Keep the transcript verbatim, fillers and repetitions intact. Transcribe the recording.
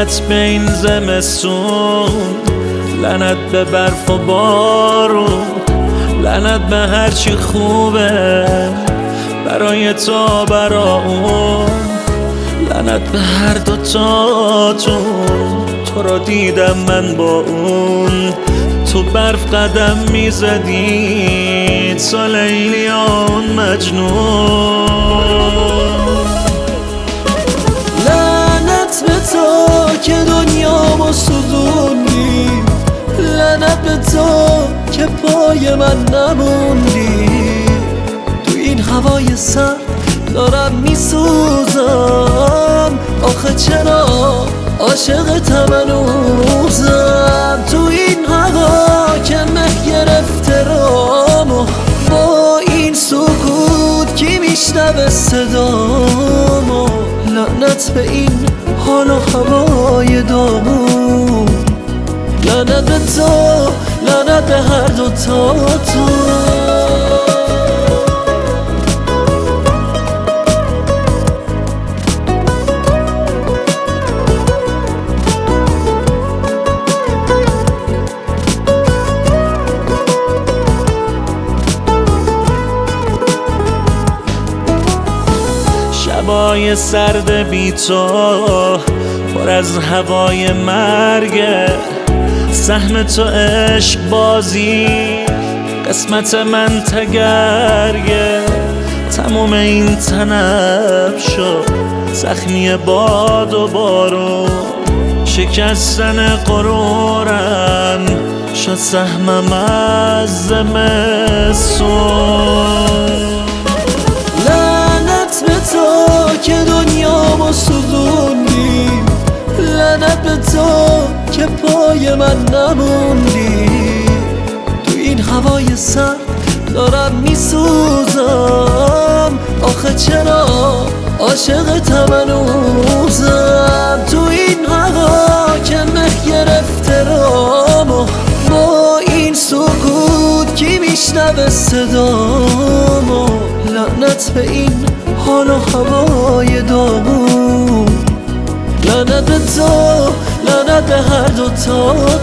لعنت به این زمستون، لعنت به برف و بارون، لعنت به هرچی خوبه برای تو برا اون، لعنت به هر دوتاتون. تو را دیدم من با اون، تو برف قدم میزدی، تو لیلی اون مجنون. لعنت به تو که دنیامو سوزوندی، لعنت به تو که پای من نموندی. تو این هوای سرد دارم میسوزم، آخه چرا عاشقتم هنوزم. تو این هوا که مه گرفته رامو، با این سکوت کی میشنوه صدامو. لعنت به این حال و هوای دامون، لعنت به تو، لعنت به هر دوتا تو. شبای سرد بی تو پر از هوای مرگه، سهم تو عشق بازی، قسمت من تگرگه. تموم این تنب شد زخمی باد و بارون، شکستن غرورم شد سهمم از زمستون. لعنت به تو که دنیامو سوزوندی، لعنت به تو که پای من نموندی. تو این هوای سرد دارم میسوزم، آخه چرا عاشقتم هنوزم. تو این هوا که مه گرفته رامو، با این سکوت کی میشنوه صدامو. لعنت به این حال و هوای دامون، لعنت به تو، لعنت به هر دوتا